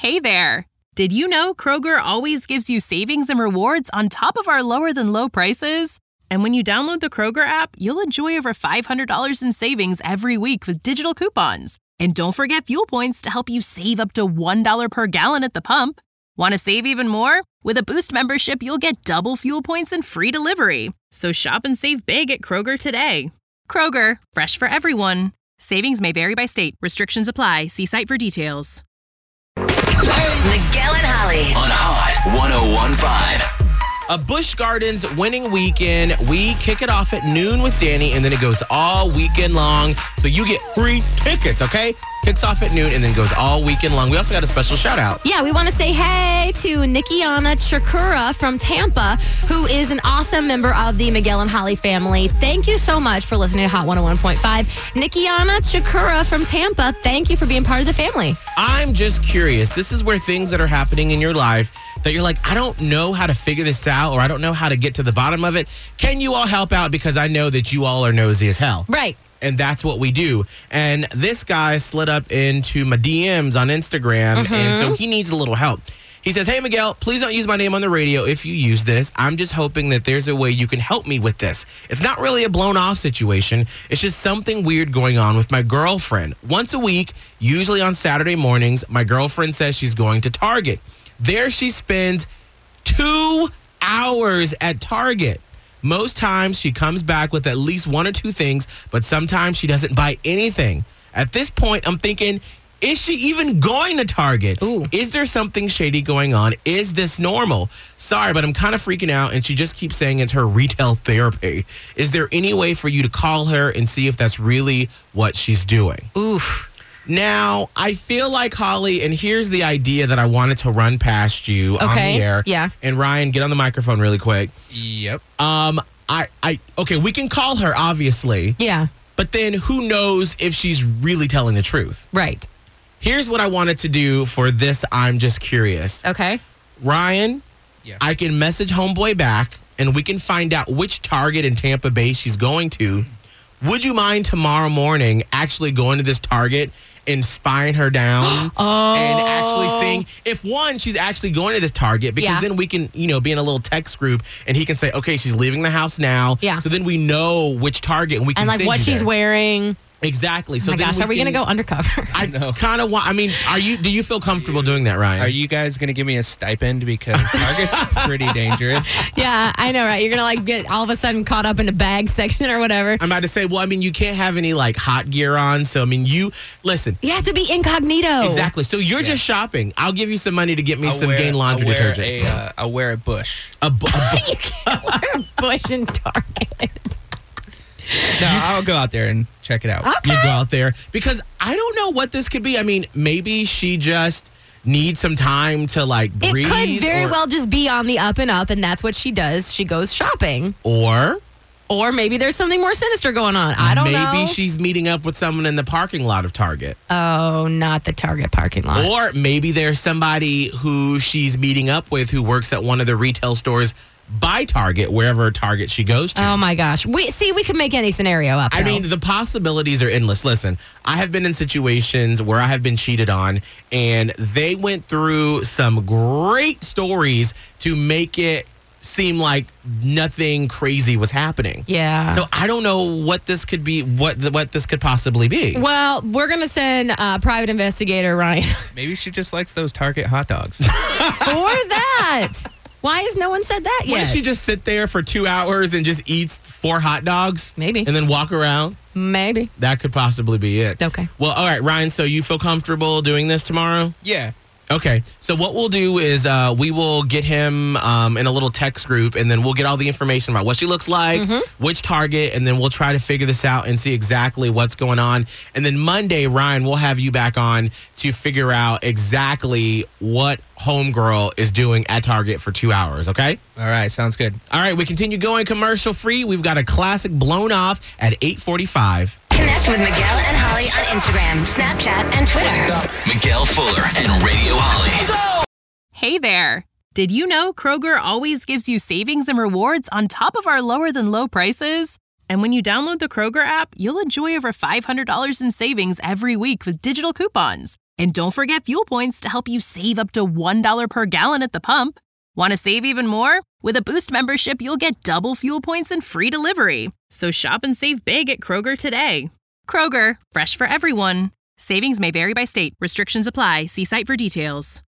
Hey there! Did you know Kroger always gives you savings and rewards on top of our lower-than-low prices? And when you download the Kroger app, you'll enjoy over $500 in savings every week with digital coupons. And don't forget fuel points to help you save up to $1 per gallon at the pump. Want to save even more? With a Boost membership, you'll get double fuel points and free delivery. So shop and save big at Kroger today. Kroger, fresh for everyone. Savings may vary by state. Restrictions apply. See site for details. Miguel and Holly on Hot 101.5. A Busch Gardens winning weekend. We kick it off at noon with Danny, and then it goes all weekend long. So you get free tickets, okay? Kicks off at noon and then goes all weekend long. We also got a special shout out. Yeah, we want to say hey to Nikiana Chikura from Tampa, who is an awesome member of the Miguel and Holly family. Thank you so much for listening to Hot 101.5. Nikiana Chikura from Tampa, thank you for being part of the family. I'm just curious. This is where things that are happening in your life that you're like, I don't know how to figure this out, or I don't know how to get to the bottom of it. Can you all help out? Because I know that you all are nosy as hell. Right. And that's what we do. And this guy slid up into my DMs on Instagram, and so he needs a little help. He says, hey, Miguel, please don't use my name on the radio if you use this. I'm just hoping that there's a way you can help me with this. It's not really a blown-off situation. It's just something weird going on with my girlfriend. Once a week, usually on Saturday mornings, my girlfriend says she's going to Target. There she spends 2 hours at Target. Most times she comes back with at least one or two things, but sometimes she doesn't buy anything. At this point, I'm thinking, is she even going to Target? Ooh. Is there something shady going on? Is this normal? Sorry, but I'm kind of freaking out, and she just keeps saying it's her retail therapy. Is there any way for you to call her and see if that's really what she's doing? Oof. Now, I feel like, Holly, and here's the idea that I wanted to run past you on the air. Yeah. And Ryan, get on the microphone really quick. Yep. Okay, we can call her, obviously. Yeah. But then who knows if she's really telling the truth? Right. Here's what I wanted to do for this. I'm just curious. Okay. Ryan, Yeah. I can message Homeboy back, and we can find out which Target in Tampa Bay she's going to. Would you mind tomorrow morning actually going to this Target and spying her down and actually seeing if, one, she's actually going to this Target, because then we can, be in a little text group, and he can say, okay, she's leaving the house now. Yeah. So then we know which Target, and we can And like send what you she's there. wearing. Exactly. So Oh my then gosh, are we going to go undercover? I kind of want. I mean, do you feel comfortable doing that, Ryan? Are you guys going to give me a stipend? Because Target's pretty dangerous. Yeah, I know, right? You're going to get all of a sudden caught up in the bag section or whatever. I'm about to say, you can't have any hot gear on. So, listen. You have to be incognito. Exactly. So you're just shopping. I'll give you some money to get me some Gain laundry I'll wear detergent. I'll wear a Bush. You can't wear a Bush in Target. No, I'll go out there and check it out. Okay. You go out there. Because I don't know what this could be. I mean, maybe she just needs some time to breathe. It could very well just be on the up and up, and that's what she does. She goes shopping. Or maybe there's something more sinister going on. I don't know. maybe she's meeting up with someone in the parking lot of Target. Oh, not the Target parking lot. Or maybe there's somebody who she's meeting up with who works at one of the retail stores by Target, wherever Target she goes to. Oh my gosh. We could make any scenario up. I though. mean, the possibilities are endless. Listen, I have been in situations where I have been cheated on, and they went through some great stories to make it seem like nothing crazy was happening. Yeah. So I don't know what this could be, what this could possibly be. Well, we're going to send private investigator Ryan. Maybe she just likes those Target hot dogs. Or that. Why has no one said that yet? Why she just sit there for 2 hours and just eats 4 hot dogs? Maybe. And then walk around? Maybe. That could possibly be it. Okay. Well, all right, Ryan, so you feel comfortable doing this tomorrow? Yeah. Okay, so what we'll do is we will get him in a little text group, and then we'll get all the information about what she looks like, which Target, and then we'll try to figure this out and see exactly what's going on. And then Monday, Ryan, we'll have you back on to figure out exactly what homegirl is doing at Target for 2 hours, okay? All right, sounds good. All right, we continue going commercial free. We've got a classic Blown Off at 8:45. Connect with Miguel and Holly on Instagram, Snapchat, and Twitter. Miguel Fuller and Radio Holly. Hey there! Did you know Kroger always gives you savings and rewards on top of our lower-than-low prices? And when you download the Kroger app, you'll enjoy over $500 in savings every week with digital coupons. And don't forget fuel points to help you save up to $1 per gallon at the pump. Want to save even more? With a Boost membership, you'll get double fuel points and free delivery. So shop and save big at Kroger today. Kroger, fresh for everyone. Savings may vary by state. Restrictions apply. See site for details.